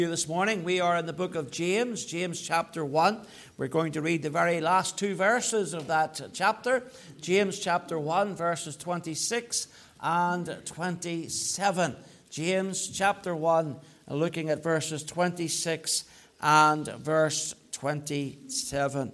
This morning we are in the book of James, James chapter 1. We're going to read the very last two verses of that chapter. James chapter 1 verses 26 and 27. James chapter 1 looking at verses 26 and verse 27.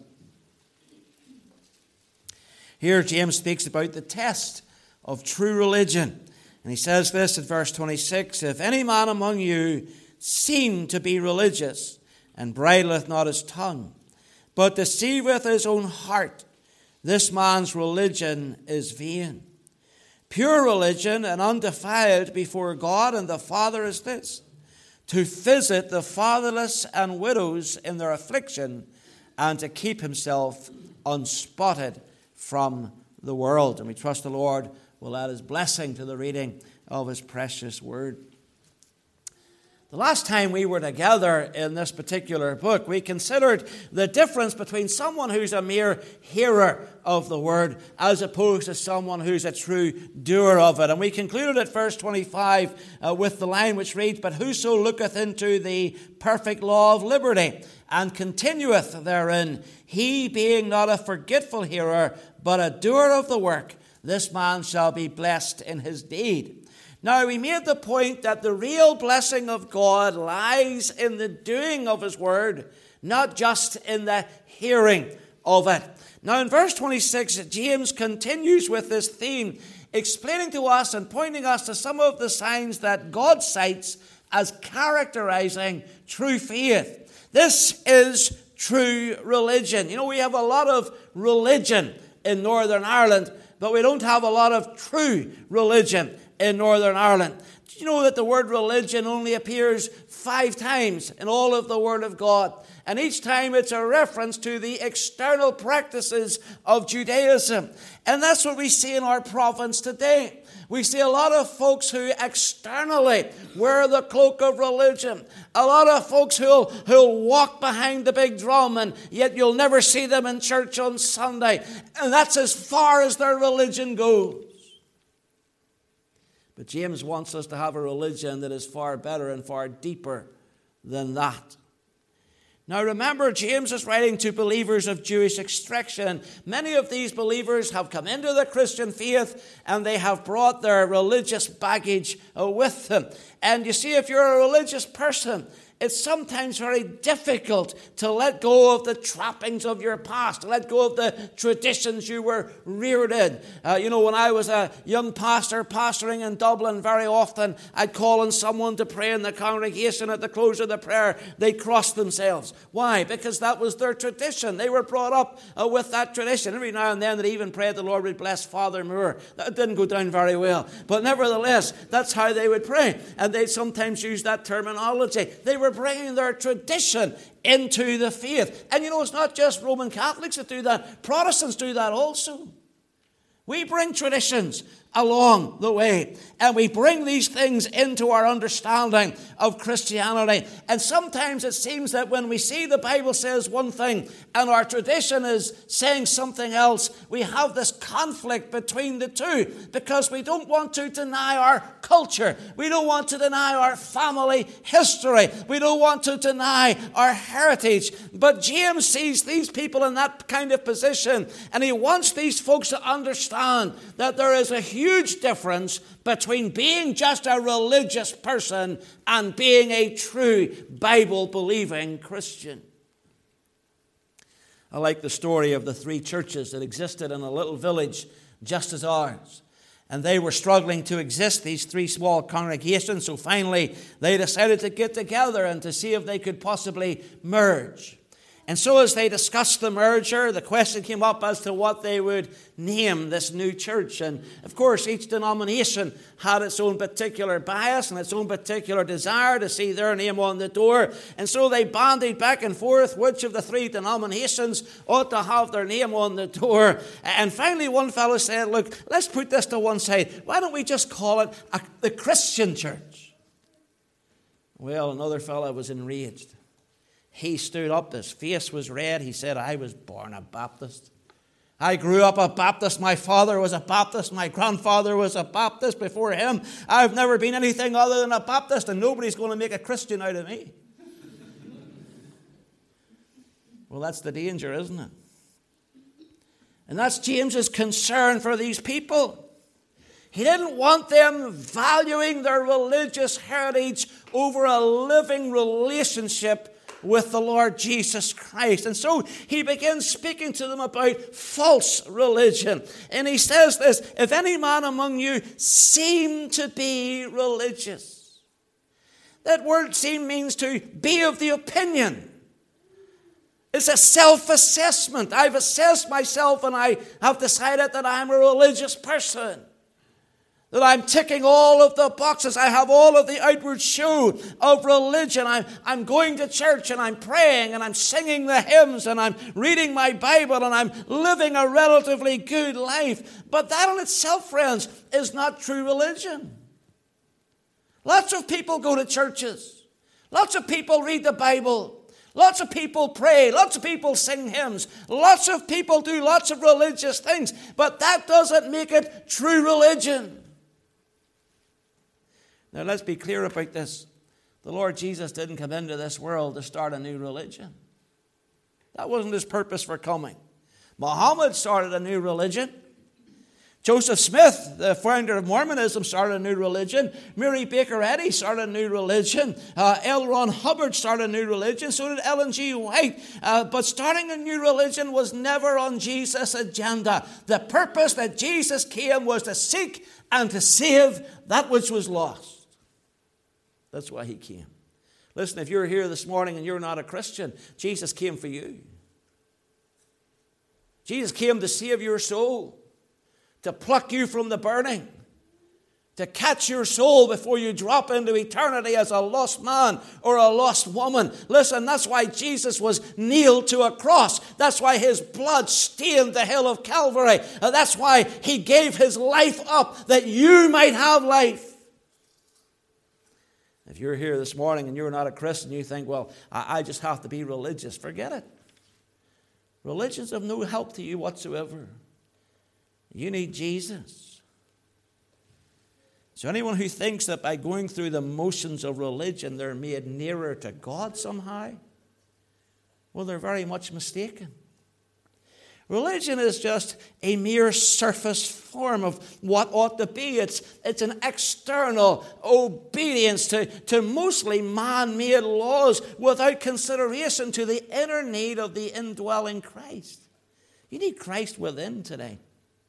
Here James speaks about the test of true religion. And he says this in verse 26, "If any man among you seem to be religious, and bridleth not his tongue, but deceiveth his own heart, this man's religion is vain. Pure religion and undefiled before God and the Father is this, to visit the fatherless and widows in their affliction, and to keep himself unspotted from the world." And we trust the Lord will add his blessing to the reading of his precious word. The last time we were together in this particular book, we considered the difference between someone who's a mere hearer of the word as opposed to someone who's a true doer of it. And we concluded at verse 25 with the line which reads, "But whoso looketh into the perfect law of liberty and continueth therein, he being not a forgetful hearer, but a doer of the work, this man shall be blessed in his deed." Now, we made the point that the real blessing of God lies in the doing of his word, not just in the hearing of it. Now, in verse 26, James continues with this theme, explaining to us and pointing us to some of the signs that God cites as characterizing true faith. This is true religion. You know, we have a lot of religion in Northern Ireland, but we don't have a lot of true religion in Northern Ireland. Did you know that the word religion only appears 5 times in all of the Word of God? And each time it's a reference to the external practices of Judaism. And that's what we see in our province today. We see a lot of folks who externally wear the cloak of religion. A lot of folks who'll walk behind the big drum, and yet you'll never see them in church on Sunday. And that's as far as their religion goes. But James wants us to have a religion that is far better and far deeper than that. Now remember, James is writing to believers of Jewish extraction. Many of these believers have come into the Christian faith and they have brought their religious baggage with them. And you see, if you're a religious person, it's sometimes very difficult to let go of the trappings of your past, to let go of the traditions you were reared in. When I was a young pastor pastoring in Dublin, very often I'd call on someone to pray in the congregation. At the close of the prayer, they'd cross themselves. Why? Because that was their tradition. They were brought up with that tradition. Every now and then they even prayed the Lord would bless Father Moore. That didn't go down very well. But nevertheless, that's how they would pray. And they'd sometimes use that terminology. They were bringing their tradition into the faith. And you know, it's not just Roman Catholics that do that. Protestants do that also. We bring traditions along the way, and we bring these things into our understanding of Christianity. And sometimes it seems that when we see the Bible says one thing and our tradition is saying something else, we have this conflict between the two because we don't want to deny our culture. We don't want to deny our family history. We don't want to deny our heritage. But James sees these people in that kind of position, and he wants these folks to understand that there is a huge difference between being just a religious person and being a true Bible-believing Christian. I like the story of the 3 churches that existed in a little village just as ours. And they were struggling to exist, these 3 small congregations. So finally, they decided to get together and to see if they could possibly merge. And so as they discussed the merger, the question came up as to what they would name this new church. And of course, each denomination had its own particular bias and its own particular desire to see their name on the door. And so they bandied back and forth which of the 3 denominations ought to have their name on the door. And finally, one fellow said, "Look, let's put this to one side. Why don't we just call it the Christian church?" Well, another fellow was enraged. He stood up, his face was red. He said, "I was born a Baptist. I grew up a Baptist. My father was a Baptist. My grandfather was a Baptist before him. I've never been anything other than a Baptist, and nobody's going to make a Christian out of me." Well, that's the danger, isn't it? And that's James's concern for these people. He didn't want them valuing their religious heritage over a living relationship with the Lord Jesus Christ. And so he begins speaking to them about false religion. And he says this, if any man among you seem to be religious. That word seem means to be of the opinion. It's a self-assessment. I've assessed myself and I have decided that I'm a religious person. That I'm ticking all of the boxes. I have all of the outward show of religion. I'm going to church and I'm praying and I'm singing the hymns and I'm reading my Bible and I'm living a relatively good life. But that in itself, friends, is not true religion. Lots of people go to churches. Lots of people read the Bible. Lots of people pray. Lots of people sing hymns. Lots of people do lots of religious things. But that doesn't make it true religion. Now, let's be clear about this. The Lord Jesus didn't come into this world to start a new religion. That wasn't his purpose for coming. Muhammad started a new religion. Joseph Smith, the founder of Mormonism, started a new religion. Mary Baker Eddy started a new religion. L. Ron Hubbard started a new religion. So did Ellen G. White. But starting a new religion was never on Jesus' agenda. The purpose that Jesus came was to seek and to save that which was lost. That's why he came. Listen, if you're here this morning and you're not a Christian, Jesus came for you. Jesus came to save your soul, to pluck you from the burning, to catch your soul before you drop into eternity as a lost man or a lost woman. Listen, that's why Jesus was nailed to a cross. That's why his blood stained the hill of Calvary. That's why he gave his life up that you might have life. If you're here this morning and you're not a Christian, you think, well, I just have to be religious. Forget it. Religion's of no help to you whatsoever. You need Jesus. So anyone who thinks that by going through the motions of religion they're made nearer to God somehow, well, they're very much mistaken. Religion is just a mere surface form of what ought to be. It's an external obedience to mostly man-made laws without consideration to the inner need of the indwelling Christ. You need Christ within today.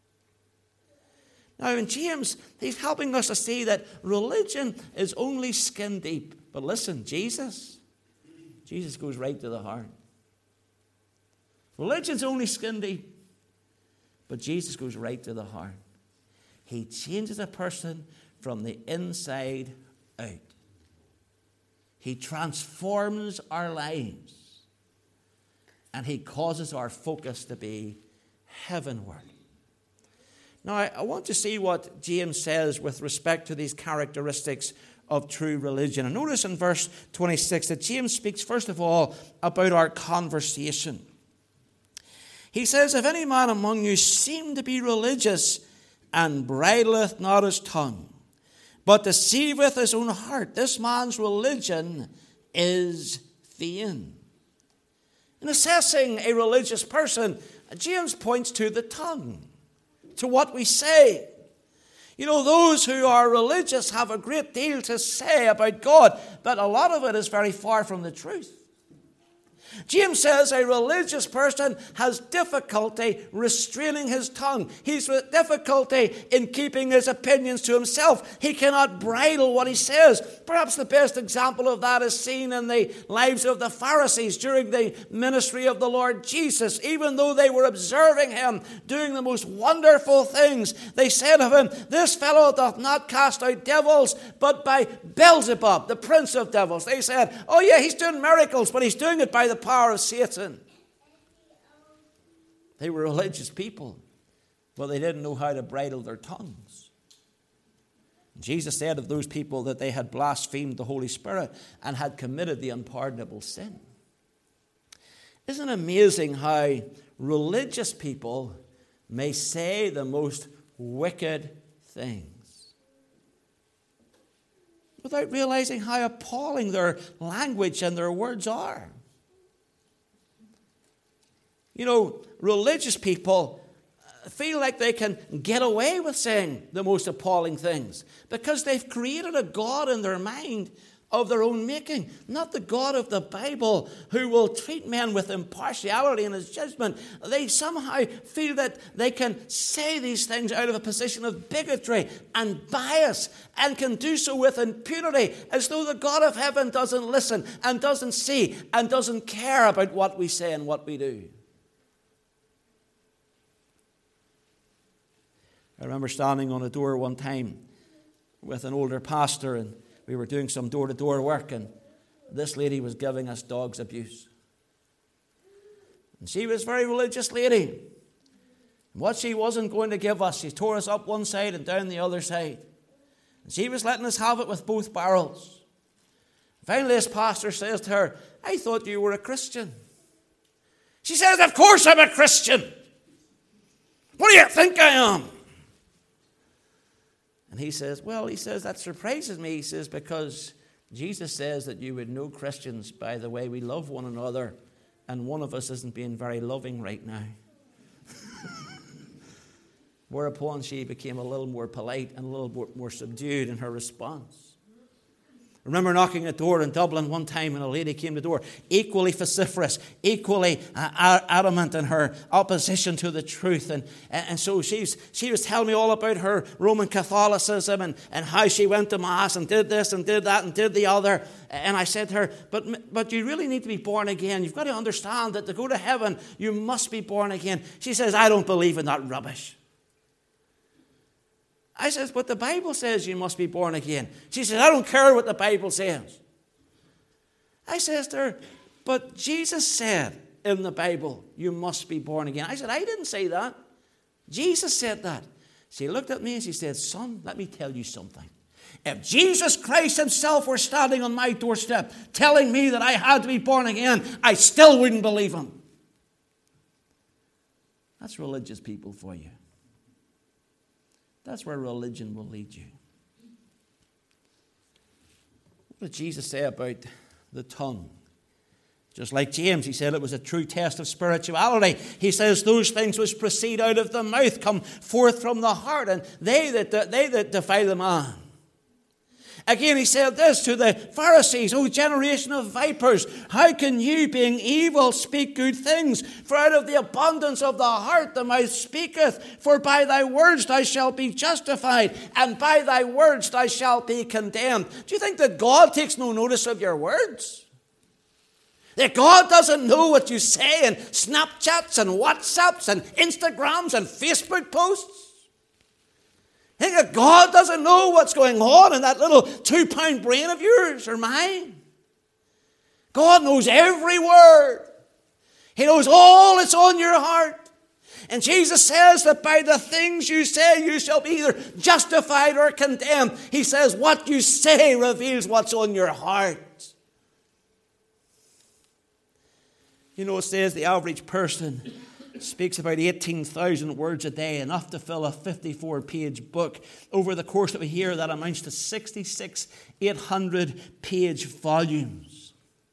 Now in James, he's helping us to see that religion is only skin deep. But listen, Jesus goes right to the heart. Religion's only skin deep, but Jesus goes right to the heart. He changes a person from the inside out. He transforms our lives, and he causes our focus to be heavenward. Now, I want to see what James says with respect to these characteristics of true religion. And notice in verse 26 that James speaks, first of all, about our conversation. He says, if any man among you seem to be religious and bridleth not his tongue, but deceiveth his own heart, this man's religion is vain. In assessing a religious person, James points to the tongue, to what we say. You know, those who are religious have a great deal to say about God, but a lot of it is very far from the truth. James says a religious person has difficulty restraining his tongue. He's with difficulty in keeping his opinions to himself. He cannot bridle what he says. Perhaps the best example of that is seen in the lives of the Pharisees during the ministry of the Lord Jesus. Even though they were observing him doing the most wonderful things, they said of him, this fellow doth not cast out devils, but by Beelzebub, the prince of devils. They said, oh yeah, he's doing miracles, but he's doing it by the power of Satan. They were religious people, but they didn't know how to bridle their tongues. Jesus said of those people that they had blasphemed the Holy Spirit and had committed the unpardonable sin. Isn't it amazing how religious people may say the most wicked things without realizing how appalling their language and their words are? Religious people feel like they can get away with saying the most appalling things because they've created a God in their mind of their own making, not the God of the Bible who will treat men with impartiality in his judgment. They somehow feel that they can say these things out of a position of bigotry and bias and can do so with impunity, as though the God of heaven doesn't listen and doesn't see and doesn't care about what we say and what we do. I remember standing on a door one time with an older pastor, and we were doing some door-to-door work, and this lady was giving us dog's abuse. And she was a very religious lady. And what she wasn't going to give us, she tore us up one side and down the other side. And she was letting us have it with both barrels. Finally, this pastor says to her, "I thought you were a Christian." She says, "Of course I'm a Christian. What do you think I am?" And he says, "That surprises me." He says, "Because Jesus says that you would know Christians by the way we love one another, and one of us isn't being very loving right now." Whereupon she became a little more polite and a little more subdued in her response. I remember knocking at a door in Dublin one time, and a lady came to the door, equally vociferous, equally adamant in her opposition to the truth. And so she was telling me all about her Roman Catholicism and how she went to Mass and did this and did that and did the other. And I said to her, but you really need to be born again. You've got to understand that to go to heaven, you must be born again. She says, "I don't believe in that rubbish." I says, "But the Bible says you must be born again." She says, "I don't care what the Bible says." I says to her, "But Jesus said in the Bible, you must be born again." I said, "I didn't say that. Jesus said that." She looked at me and she said, "Son, let me tell you something. If Jesus Christ himself were standing on my doorstep telling me that I had to be born again, I still wouldn't believe him." That's religious people for you. That's where religion will lead you. What did Jesus say about the tongue? Just like James, he said it was a true test of spirituality. He says those things which proceed out of the mouth come forth from the heart, and they that defile the man. Again, he said this to the Pharisees, "O generation of vipers, how can you, being evil, speak good things? For out of the abundance of the heart the mouth speaketh. For by thy words thou shalt be justified, and by thy words thou shalt be condemned." Do you think that God takes no notice of your words? That God doesn't know what you say in Snapchats and WhatsApps and Instagrams and Facebook posts? Think that God doesn't know what's going on in that little 2-pound brain of yours or mine? God knows every word. He knows all that's on your heart. And Jesus says that by the things you say, you shall be either justified or condemned. He says what you say reveals what's on your heart. It says the average person speaks about 18,000 words a day, enough to fill a 54-page book. Over the course of a year, that amounts to 66 800-page volumes.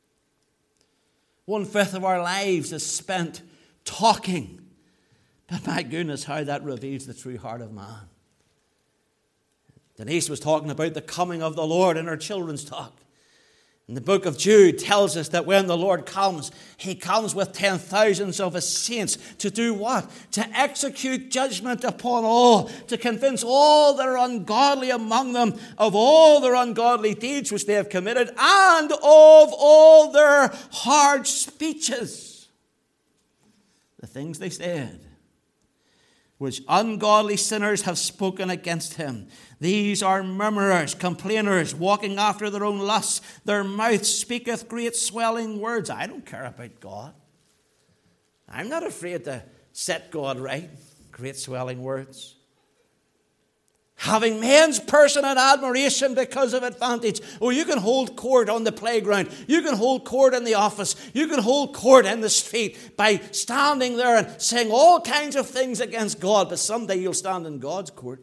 1/5 of our lives is spent talking. But my goodness, how that reveals the true heart of man. Denise was talking about the coming of the Lord in her children's talk. And the book of Jude tells us that when the Lord comes, he comes with 10,000s of his saints to do what? To execute judgment upon all, to convince all that are ungodly among them of all their ungodly deeds which they have committed, and of all their hard speeches. The things they said, which ungodly sinners have spoken against him. These are murmurers, complainers, walking after their own lusts. Their mouth speaketh great swelling words. I don't care about God. I'm not afraid to set God right. Great swelling words. Having men's person and admiration because of advantage. Oh, you can hold court on the playground. You can hold court in the office. You can hold court in the street by standing there and saying all kinds of things against God. But someday you'll stand in God's court.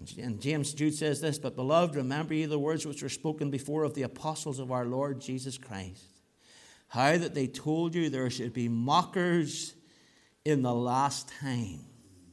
And Jude says this, "But beloved, remember ye the words which were spoken before of the apostles of our Lord Jesus Christ, how that they told you there should be mockers in the last time,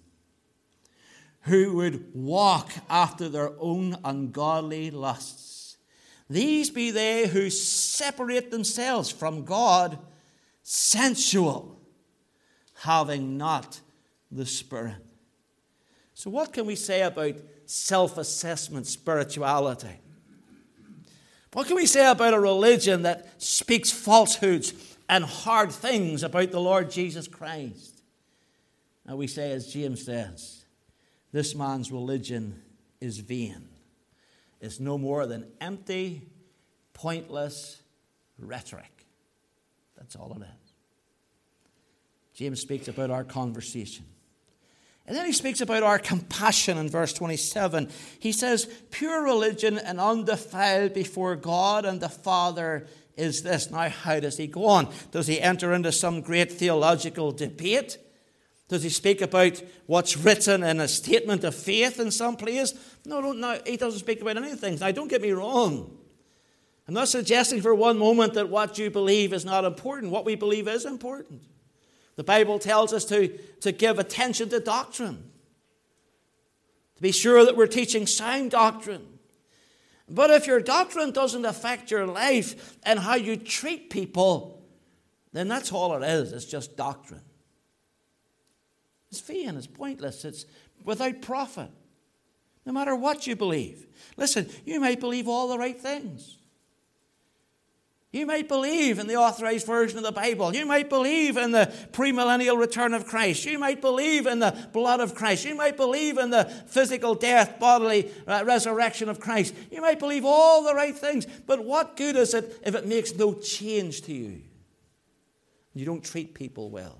who would walk after their own ungodly lusts. These be they who separate themselves from God, sensual, having not the Spirit." So what can we say about self-assessment spirituality? What can we say about a religion that speaks falsehoods and hard things about the Lord Jesus Christ? And we say, as James says, this man's religion is vain. It's no more than empty, pointless rhetoric. That's all it is. James speaks about our conversation. And then he speaks about our compassion in verse 27. He says, "Pure religion and undefiled before God and the Father is this." Now, how does he go on? Does he enter into some great theological debate? Does he speak about what's written in a statement of faith in some place? No, he doesn't speak about any of things. Now, don't get me wrong. I'm not suggesting for one moment that what you believe is not important. What we believe is important. The Bible tells us to give attention to doctrine, to be sure that we're teaching sound doctrine. But if your doctrine doesn't affect your life and how you treat people, then that's all it is. It's just doctrine. It's vain, it's pointless, it's without profit, no matter what you believe. Listen, you might believe all the right things. You might believe in the authorized version of the Bible. You might believe in the premillennial return of Christ. You might believe in the blood of Christ. You might believe in the physical death, bodily resurrection of Christ. You might believe all the right things. But what good is it if it makes no change to you? You don't treat people well.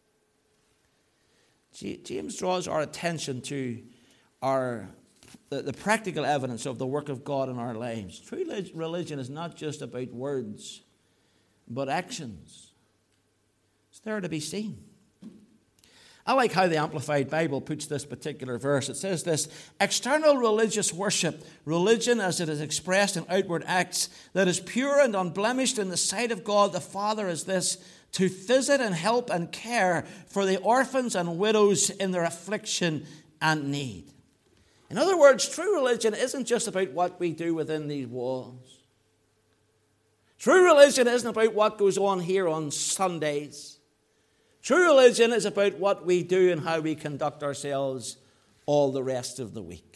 James draws our attention to the practical evidence of the work of God in our lives. True religion is not just about words, but actions. It's there to be seen. I like how the Amplified Bible puts this particular verse. It says this: "External religious worship, religion as it is expressed in outward acts, that is pure and unblemished in the sight of God the Father, is this: to visit and help and care for the orphans and widows in their affliction and need." In other words, true religion isn't just about what we do within these walls. True religion isn't about what goes on here on Sundays. True religion is about what we do and how we conduct ourselves all the rest of the week.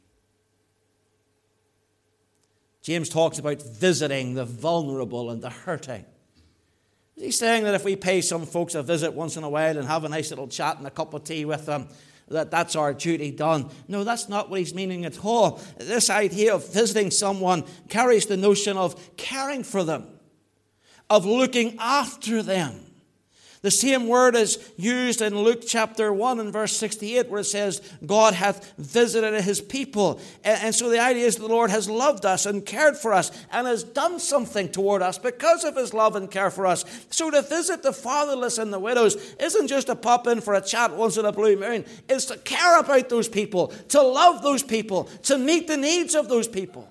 James talks about visiting the vulnerable and the hurting. Is he saying that if we pay some folks a visit once in a while and have a nice little chat and a cup of tea with them, that's our duty done? No, that's not what he's meaning at all. This idea of visiting someone carries the notion of caring for them, of looking after them. The same word is used in Luke chapter 1 and verse 68, where it says, God hath visited his people. And so the idea is the Lord has loved us and cared for us and has done something toward us because of his love and care for us. So to visit the fatherless and the widows isn't just to pop in for a chat once in a blue moon. It's to care about those people, to love those people, to meet the needs of those people.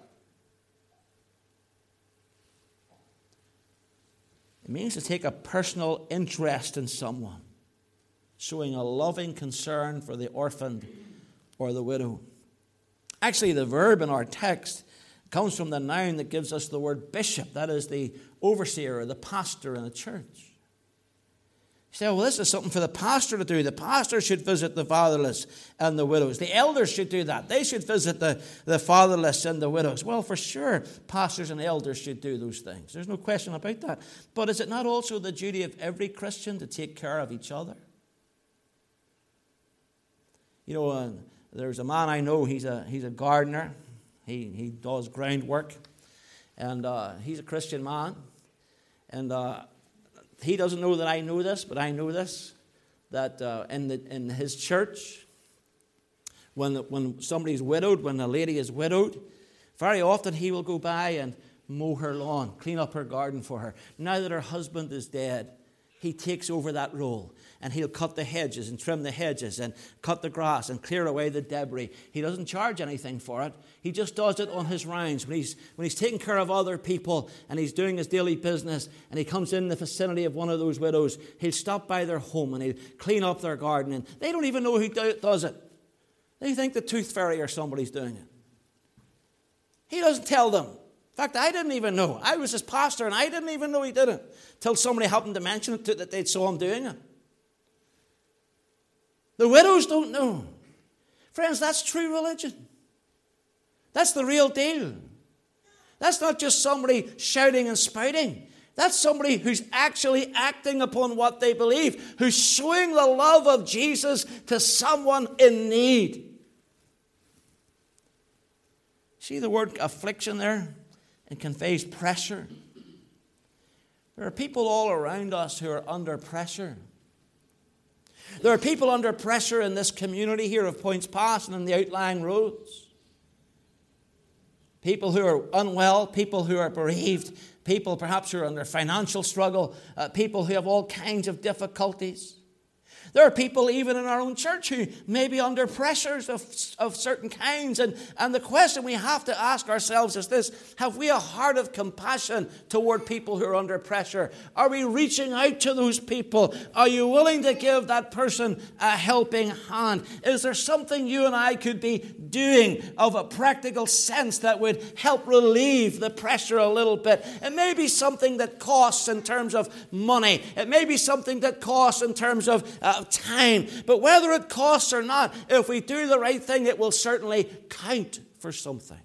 It means to take a personal interest in someone, showing a loving concern for the orphan or the widow. Actually, the verb in our text comes from the noun that gives us the word bishop. That is the overseer or the pastor in a church. You say, well, this is something for the pastor to do. The pastor should visit the fatherless and the widows. The elders should do that. They should visit the fatherless and the widows. Well, for sure, pastors and elders should do those things. There's no question about that. But is it not also the duty of every Christian to take care of each other? You know, there's a man I know, he's a gardener. He does groundwork. And he's a Christian man. And he doesn't know that I know this, but I know this, that in his church, when somebody's widowed, when a lady is widowed, very often he will go by and mow her lawn, clean up her garden for her. Now that her husband is dead, he takes over that role. And he'll cut the hedges and trim the hedges and cut the grass and clear away the debris. He doesn't charge anything for it. He just does it on his rounds. When he's taking care of other people and he's doing his daily business and he comes in the vicinity of one of those widows, he'll stop by their home and he'll clean up their garden. And they don't even know who does it. They think the tooth fairy or somebody's doing it. He doesn't tell them. In fact, I didn't even know. I was his pastor and I didn't even know he did it till somebody happened to mention it that they saw him doing it. The widows don't know. Friends, that's true religion. That's the real deal. That's not just somebody shouting and spouting. That's somebody who's actually acting upon what they believe, who's showing the love of Jesus to someone in need. See the word affliction there? It conveys pressure. There are people all around us who are under pressure. There are people under pressure in this community here of Points Pass and in the outlying roads. People who are unwell, people who are bereaved, people perhaps who are under financial struggle, people who have all kinds of difficulties. There are people even in our own church who may be under pressures of certain kinds. And the question we have to ask ourselves is this: have we a heart of compassion toward people who are under pressure? Are we reaching out to those people? Are you willing to give that person a helping hand? Is there something you and I could be doing of a practical sense that would help relieve the pressure a little bit? It may be something that costs in terms of money. It may be something that costs in terms of time. But whether it costs or not, if we do the right thing, it will certainly count for something.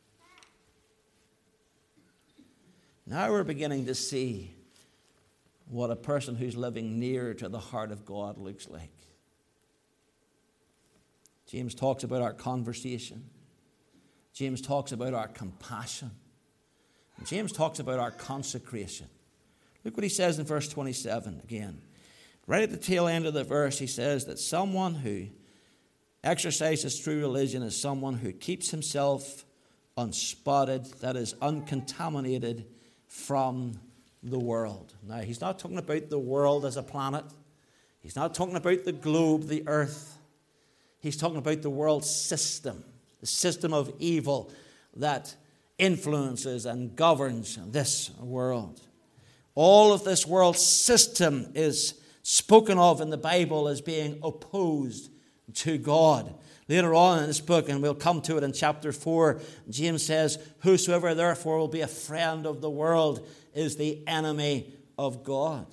Now we're beginning to see what a person who's living near to the heart of God looks like. James talks about our conversation. James talks about our compassion. And James talks about our consecration. Look what he says in verse 27 again. Right at the tail end of the verse, he says that someone who exercises true religion is someone who keeps himself unspotted, that is, uncontaminated from the world. Now, he's not talking about the world as a planet. He's not talking about the globe, the earth. He's talking about the world system, the system of evil that influences and governs this world. All of this world system is spoken of in the Bible as being opposed to God. Later on in this book, and we'll come to it in chapter 4, James says, "Whosoever therefore will be a friend of the world is the enemy of God."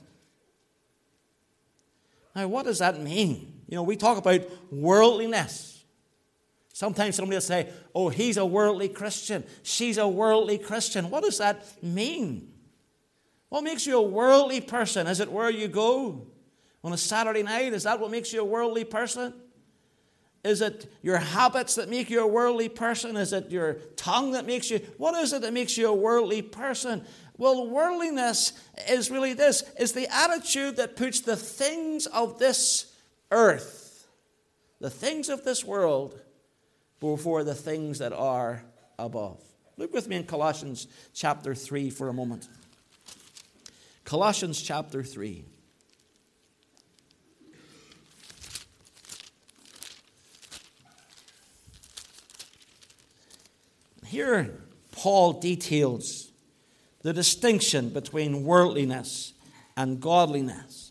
Now, what does that mean? You know, we talk about worldliness. Sometimes somebody will say, "Oh, he's a worldly Christian. She's a worldly Christian." What does that mean? What makes you a worldly person? Is it where you go on a Saturday night? Is that what makes you a worldly person? Is it your habits that make you a worldly person? Is it your tongue that makes you? What is it that makes you a worldly person? Well, worldliness is really this, is the attitude that puts the things of this earth, the things of this world, before the things that are above. Look with me in Colossians chapter 3 for a moment. Colossians chapter 3. Here, Paul details the distinction between worldliness and godliness.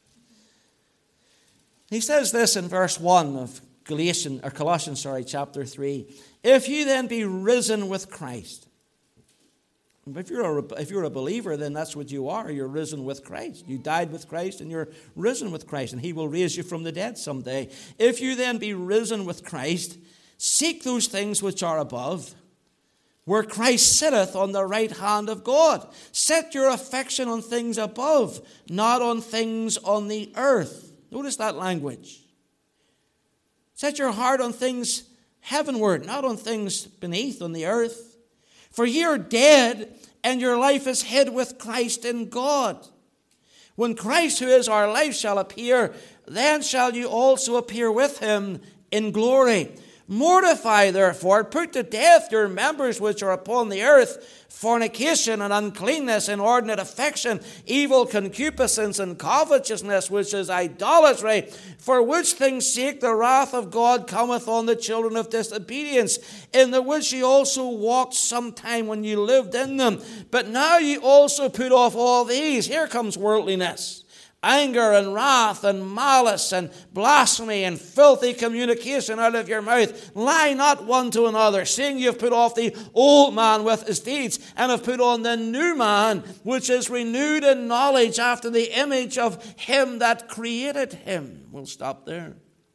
He says this in verse 1 of Colossians chapter 3. "If you then be risen with Christ." If you're a believer, then that's what you are. You're risen with Christ. You died with Christ and you're risen with Christ, and he will raise you from the dead someday. "If you then be risen with Christ, seek those things which are above, where Christ sitteth on the right hand of God. Set your affection on things above, not on things on the earth." Notice that language. Set your heart on things heavenward, not on things beneath, on the earth. "For ye are dead, and your life is hid with Christ in God. When Christ, who is our life, shall appear, then shall you also appear with him in glory. Mortify, therefore, put to death your members which are upon the earth, fornication and uncleanness, inordinate affection, evil concupiscence and covetousness, which is idolatry, for which things sake the wrath of God cometh on the children of disobedience, in the which ye also walked sometime when ye lived in them. But now ye also put off all these. Here comes worldliness. Anger and wrath and malice and blasphemy and filthy communication out of your mouth. Lie not one to another, seeing you have put off the old man with his deeds, and have put on the new man, which is renewed in knowledge after the image of him that created him. We'll stop there.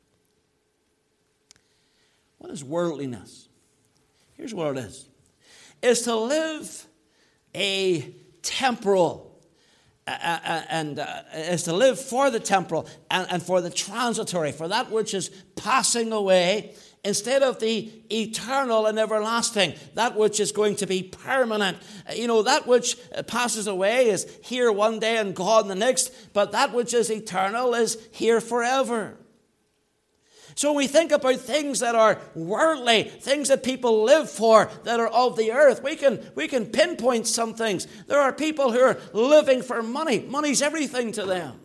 What is worldliness? Here's what it is. It's to live a temporal and is to live for the temporal and for the transitory, for that which is passing away, instead of the eternal and everlasting, that which is going to be permanent. That which passes away is here one day and gone the next, but that which is eternal is here forever. So when we think about things that are worldly, things that people live for, that are of the earth, we can pinpoint some things. There are people who are living for money. Money's everything to them.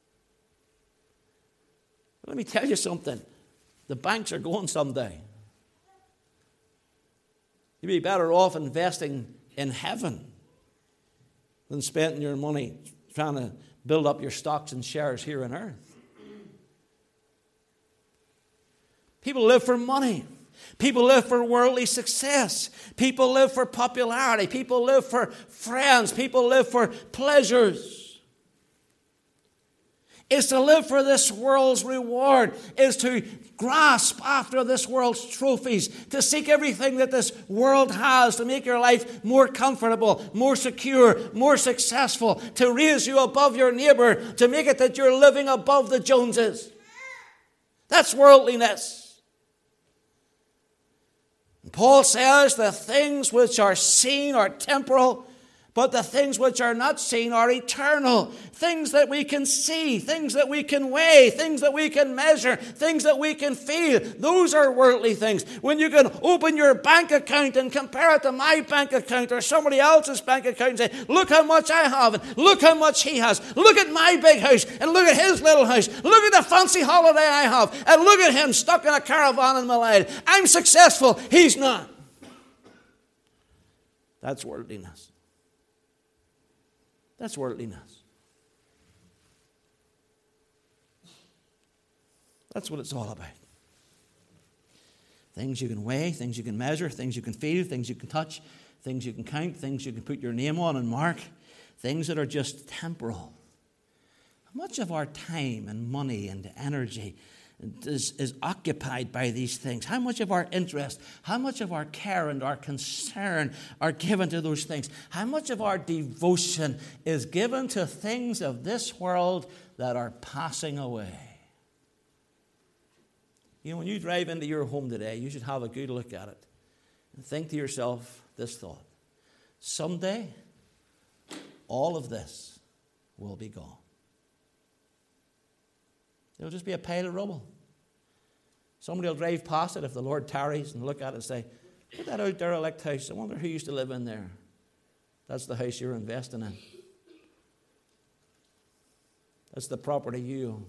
Let me tell you something. The banks are going someday. You'd be better off investing in heaven than spending your money trying to build up your stocks and shares here on earth. People live for money. People live for worldly success. People live for popularity. People live for friends. People live for pleasures. It's to live for this world's reward. Is to grasp after this world's trophies. To seek everything that this world has to make your life more comfortable, more secure, more successful. To raise you above your neighbor. To make it that you're living above the Joneses. That's worldliness. Paul says the things which are seen are temporal, but the things which are not seen are eternal. Things that we can see, things that we can weigh, things that we can measure, things that we can feel. Those are worldly things. When you can open your bank account and compare it to my bank account or somebody else's bank account and say, look how much I have and look how much he has. Look at my big house and look at his little house. Look at the fancy holiday I have and look at him stuck in a caravan in Malaya. I'm successful, he's not. That's worldliness. That's worldliness. That's what it's all about. Things you can weigh, things you can measure, things you can feel, things you can touch, things you can count, things you can put your name on and mark, things that are just temporal. How much of our time and money and energy is occupied by these things? How much of our interest, how much of our care and our concern are given to those things? How much of our devotion is given to things of this world that are passing away? When you drive into your home today, you should have a good look at it and think to yourself this thought: someday, all of this will be gone. It'll just be a pile of rubble. Somebody will drive past it if the Lord tarries and look at it and say, look at that out derelict house. I wonder who used to live in there. That's the house you're investing in. That's the property you own.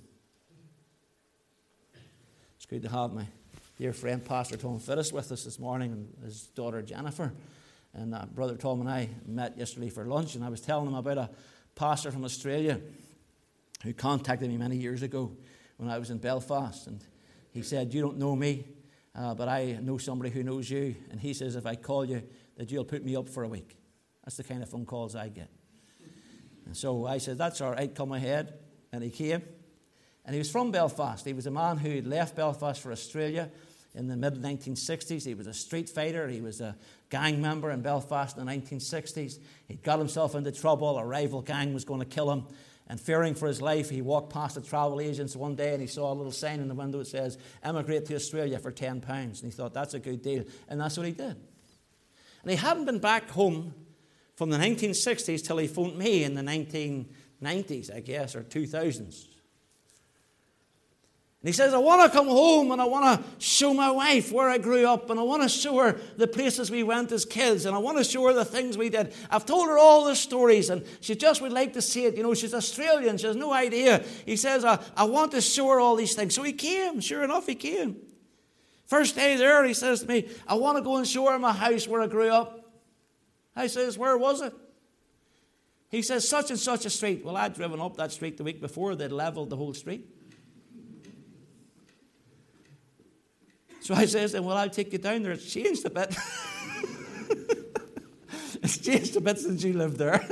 It's good to have my dear friend Pastor Tom Fittis with us this morning and his daughter Jennifer. And Brother Tom and I met yesterday for lunch, and I was telling him about a pastor from Australia who contacted me many years ago when I was in Belfast. And he said, you don't know me, but I know somebody who knows you. And he says, if I call you, that you'll put me up for a week. That's the kind of phone calls I get. And so I said, that's all right, come ahead. And he came. And he was from Belfast. He was a man who had left Belfast for Australia in the mid-1960s. He was a street fighter. He was a gang member in Belfast in the 1960s. He got himself into trouble. A rival gang was going to kill him. And fearing for his life, he walked past the travel agents one day and he saw a little sign in the window that says, emigrate to Australia for £10. And he thought, that's a good deal. And that's what he did. And he hadn't been back home from the 1960s till he phoned me in the 1990s, I guess, or 2000s. And And he says, I want to come home and I want to show my wife where I grew up, and I want to show her the places we went as kids, and I want to show her the things we did. I've told her all the stories and she just would like to see it. You know, she's Australian. She has no idea. He says, I want to show her all these things. So he came. Sure enough, he came. First day there, he says to me, I want to go and show her my house where I grew up. I says, where was it? He says, such and such a street. Well, I'd driven up that street the week before. They'd leveled the whole street. So I says, well, I'll take you down there. It's changed a bit. It's changed a bit since you lived there.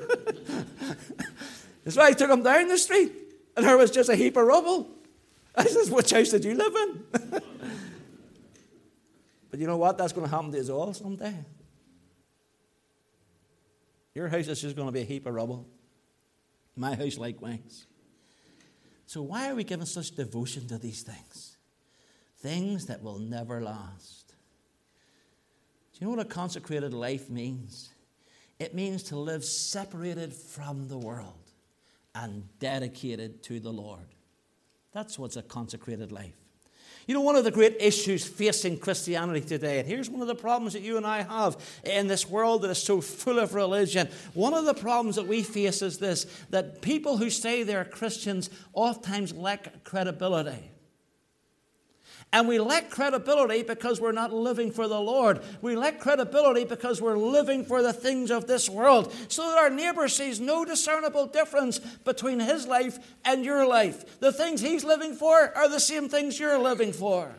That's why I took him down the street. And there was just a heap of rubble. I says, which house did you live in? But you know what? That's going to happen to us all someday. Your house is just going to be a heap of rubble. My house likewise. So why are we giving such devotion to these things? Things that will never last. Do you know what a consecrated life means? It means to live separated from the world and dedicated to the Lord. That's what's a consecrated life. You know, one of the great issues facing Christianity today, and here's one of the problems that you and I have in this world that is so full of religion. One of the problems that we face is this, that people who say they're Christians oftentimes lack credibility. And we lack credibility because we're not living for the Lord. We lack credibility because we're living for the things of this world, so that our neighbor sees no discernible difference between his life and your life. The things he's living for are the same things you're living for.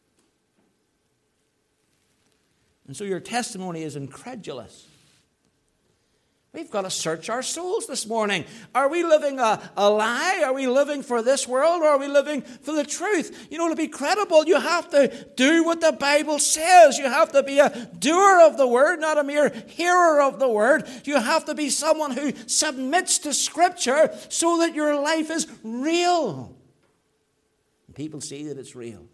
And so your testimony is incredulous. We've got to search our souls this morning. Are we living a lie? Are we living for this world, or are we living for the truth? You know, to be credible, you have to do what the Bible says. You have to be a doer of the word, not a mere hearer of the word. You have to be someone who submits to Scripture so that your life is real. And people see that it's real.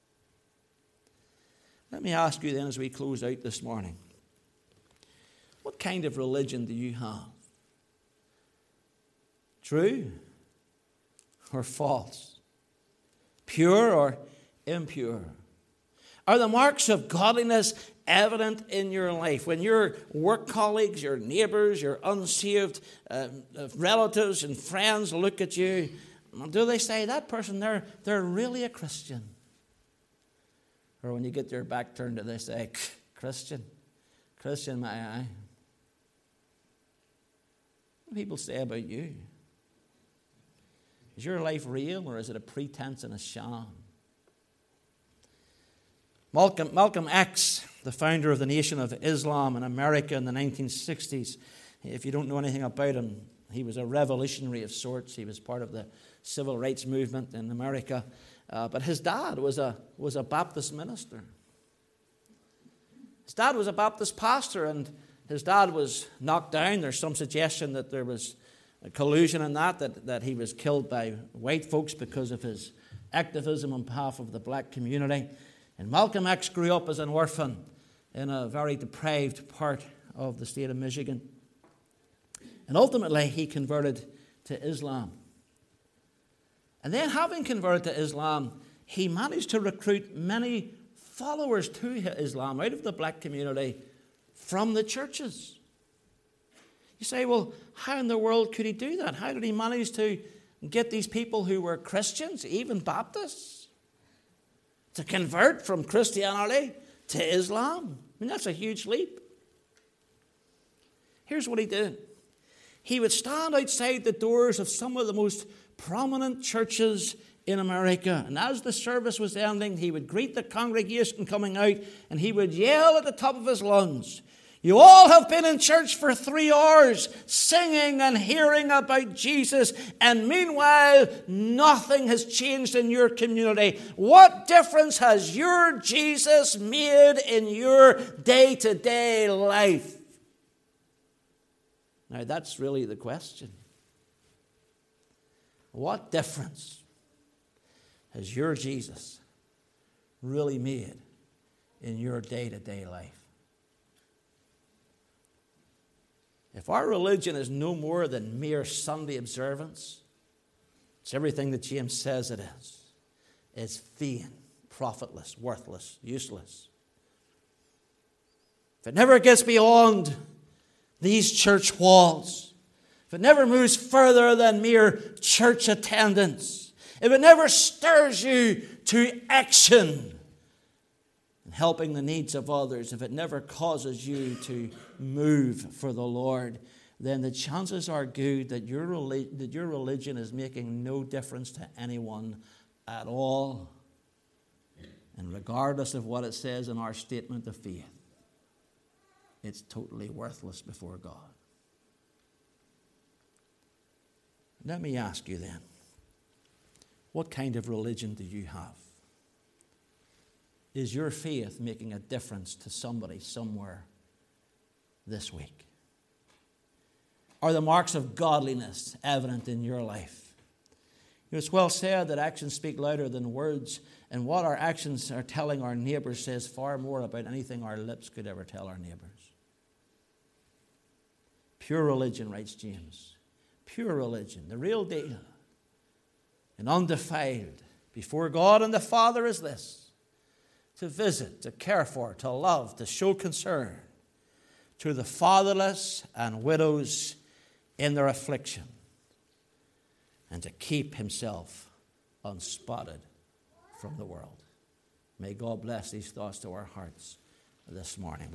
Let me ask you then, as we close out this morning, what kind of religion do you have? True or false? Pure or impure? Are the marks of godliness evident in your life? When your work colleagues, your neighbors, your unsaved relatives and friends look at you, do they say, that person, they're really a Christian? Or when you get your back turned to, they say, Christian my eye. What do people say about you? Is your life real, or is it a pretense and a sham? Malcolm X, the founder of the Nation of Islam in America in the 1960s, if you don't know anything about him, he was a revolutionary of sorts. He was part of the civil rights movement in America. But his dad was a Baptist minister. His dad was a Baptist pastor, and his dad was knocked down. There's some suggestion that there was a collusion in that he was killed by white folks because of his activism on behalf of the black community. And Malcolm X grew up as an orphan in a very depraved part of the state of Michigan. And ultimately, he converted to Islam. And then, having converted to Islam, he managed to recruit many followers to Islam out of the black community from the churches. You say, well, how in the world could he do that? How did he manage to get these people who were Christians, even Baptists, to convert from Christianity to Islam? I mean, that's a huge leap. Here's what he did. He would stand outside the doors of some of the most prominent churches in America, and as the service was ending, he would greet the congregation coming out, and he would yell at the top of his lungs, "You all have been in church for 3 hours, singing and hearing about Jesus, and meanwhile, nothing has changed in your community. What difference has your Jesus made in your day-to-day life?" Now, that's really the question. What difference has your Jesus really made in your day-to-day life? If our religion is no more than mere Sunday observance, it's everything that James says it is. is vain, profitless, worthless, useless. If it never gets beyond these church walls, if it never moves further than mere church attendance, if it never stirs you to action in helping the needs of others, if it never causes you to move for the Lord, then the chances are good that your religion is making no difference to anyone at all. And regardless of what it says in our statement of faith, it's totally worthless before God. Let me ask you then, what kind of religion do you have? Is your faith making a difference to somebody somewhere this week? Are the marks of godliness evident in your life? It's well said that actions speak louder than words, and what our actions are telling our neighbors says far more about anything our lips could ever tell our neighbors. Pure religion, writes James, pure religion, the real deal, and undefiled before God and the Father is this: to visit, to care for, to love, to show concern to the fatherless and widows in their affliction, and to keep himself unspotted from the world. May God bless these thoughts to our hearts this morning.